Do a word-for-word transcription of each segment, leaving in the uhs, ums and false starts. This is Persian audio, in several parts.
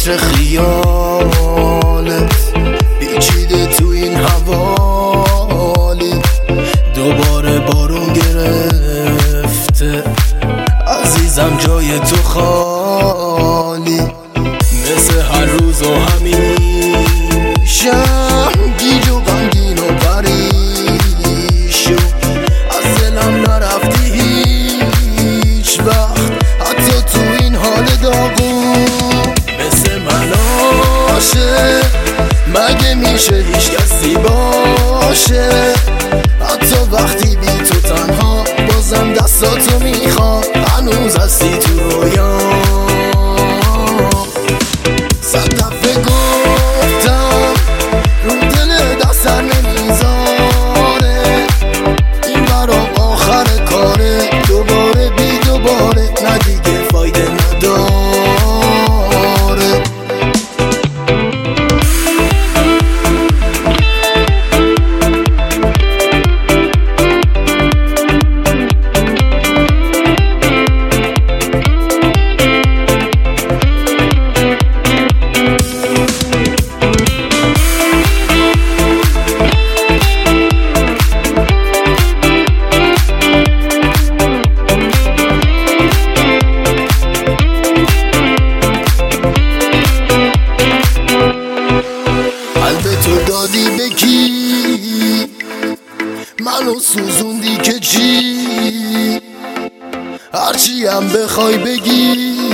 عشق خیالت پیچیده تو این حوالی، دوباره بارون گرفته عزیزم جای تو خالی، مثل هر روز و همیشم گیج و غمگین و پریشون، از دلم نرفتی هیچ وقت حتی تو این حال داغون، مثل من عاشق مگه میشه هیچ کسی باشه، حتی وقتی بی تو تنها بازم دستاتو میخوام، هنوز هستی تو رویام. صد دفعه گفتم رو دل دستر نمیذاره، این برام آخر کاره، دوباره بی دوباره نه دیگه فایده نداره. تو دادی به کی منو سوزوندی که چی، هرچی هم بخوای بگی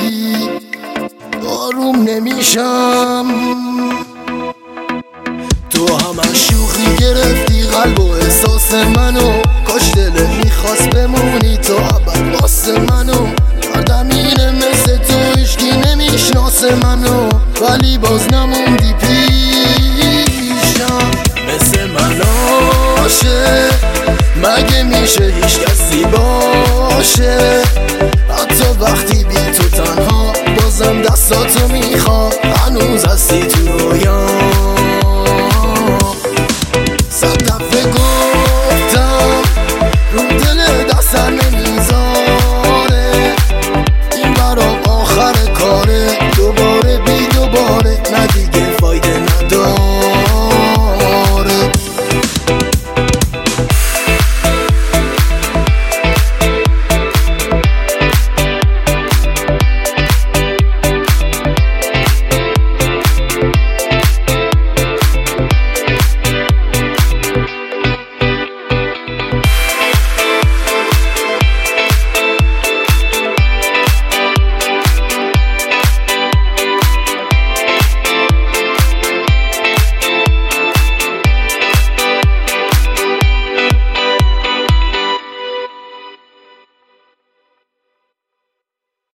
آروم نمیشم، تو همش شوخی گرفتی قلب و احساس منو، کاش دلت میخواست بمونی تو ابد واسه منو، کردم اینه مثل تو هیچکی نمیشناسه منو، ولی باز نموندی پیشم، مثل من عاشق مگه میشه هیچ کسی باشه،